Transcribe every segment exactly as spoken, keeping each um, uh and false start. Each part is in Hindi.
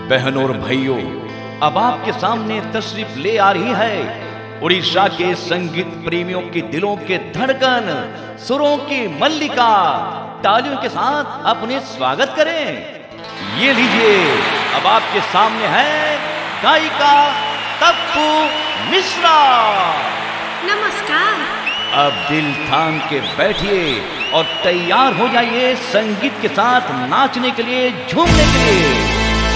बहनों और भाइयों, अब आपके सामने तशरीफ ले आ रही है उड़ीसा के संगीत प्रेमियों के दिलों के धड़कन, सुरों की मल्लिका। तालियों के साथ अपने स्वागत करें। ये लीजिए, अब आपके सामने है गायिका तप्पू मिश्रा। नमस्कार। अब दिल थाम के बैठिए और तैयार हो जाइए संगीत के साथ नाचने के लिए, झूमने के लिए।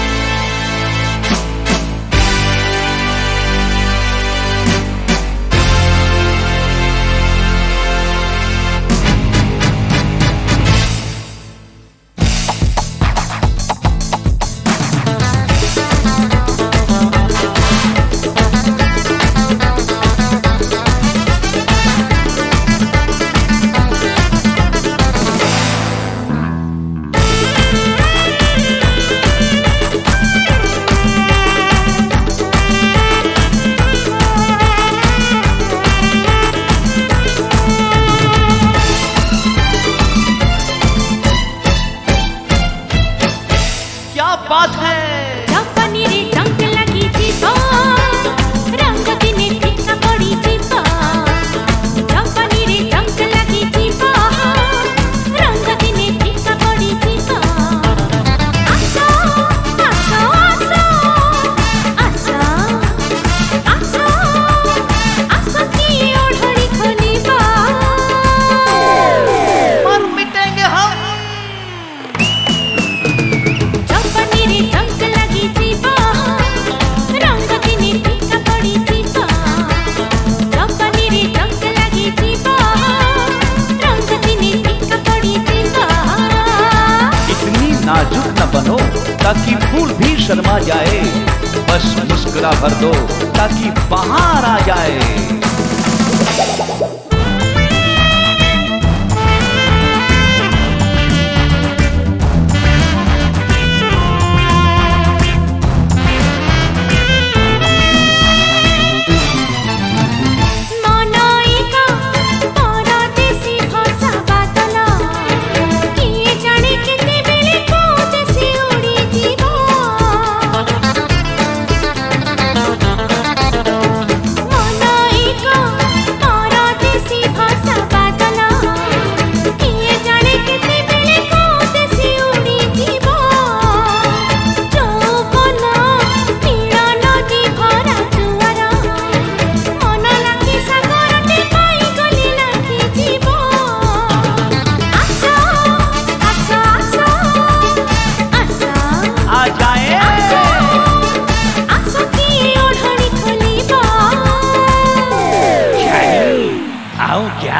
बात है नाजुक न बनो ताकि फूल भी शर्मा जाए, बस मुस्कुरा भर दो ताकि बाहर आ जाए। क्या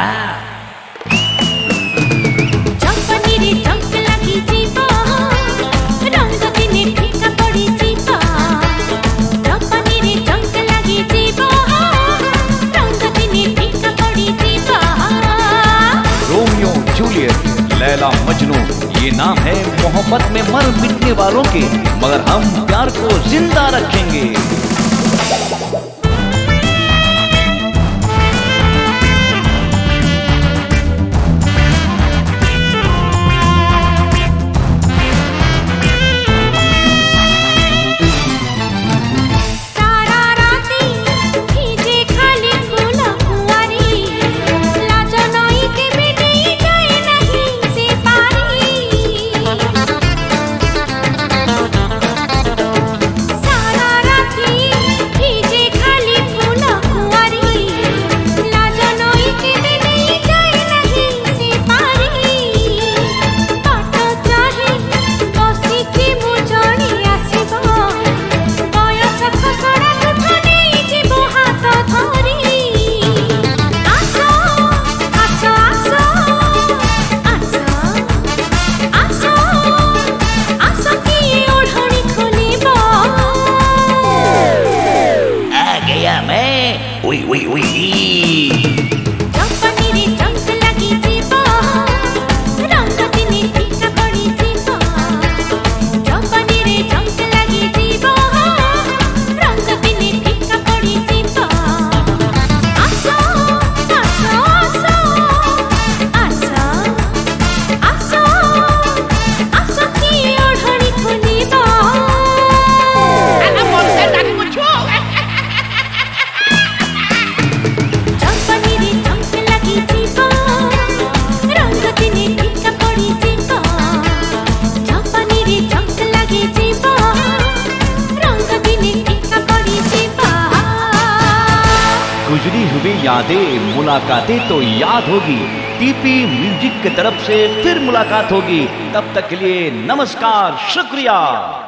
रोमियो जूलियट, लैला मजनू, ये नाम है मोहब्बत में मर मिटने वालों के, मगर हम प्यार को जिंदा रखेंगे। सारा राती वे यादें मुलाकातें तो याद होगी। टीपी म्यूजिक की तरफ से फिर मुलाकात होगी। तब तक के लिए नमस्कार, शुक्रिया।